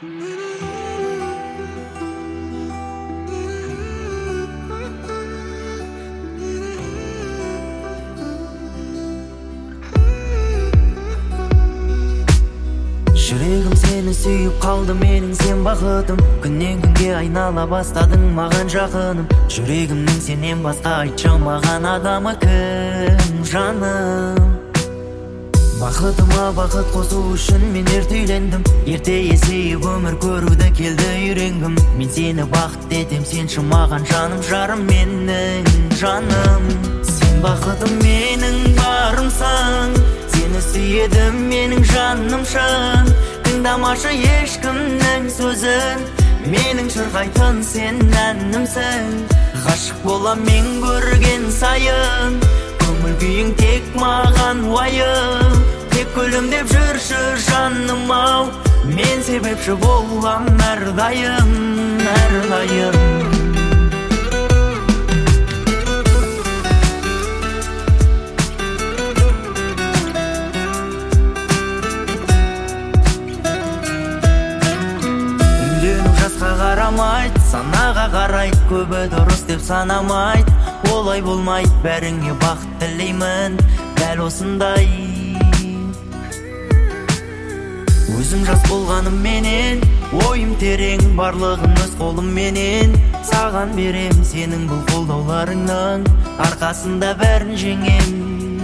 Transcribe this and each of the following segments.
Жүрегім сені сүйіп қалды, менің сен бақытым. Күннен күнге айнала бастадың маған жақыным. Жүрегімнің сенен басқа айтшы маған адамы кім, жаным? Бақытыма бақыт қосу үшін мен ерте үйлендім. Ерте есейіп өмір көруді келді үйренгім. Мен сені бақыт етем, сенші маған жаным, жарым менің жаным. Сен бақытым менің барымсың, сені сүйедім менің жаным шын. Тыңдамашы ешкімнің сөзін, менің шырқайтын сен әнімсің. Ғашық болам мен көрген сайын, көңіл күйің тек маған уайым. Тек күлімдеп жүрші жаным ау, мен себепші болам әрдайым, әрдайым. Үйлену жасқа қарамайды, санаға қарайды. Көбі дұрыс деп санамайды, олай болмайды. Бәріңе бақыт тілеймін, дәл осындай. Өзім жас болғаным менен, ойым терең, барлығын өз қолым менен саған берем. Сенің бұл қолдауларыңның арқасында бәрін жеңем.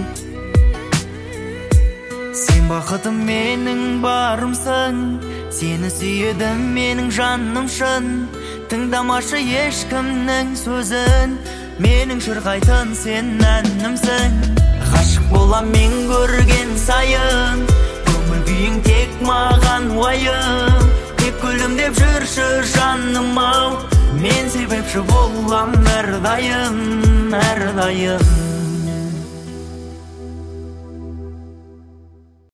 Сен бақытым менің барымсың, сені сүйедім менің жаным шын. Тыңдамашы ешкімнің сөзін, менің шырқайтын сен әнімсің. Ғашық болам мен көрген сайын, көңіл күйің тек маған уайым. Тек күлімдеп жүрші жаным ау, мен себепші болам әрдайым, әрдайым.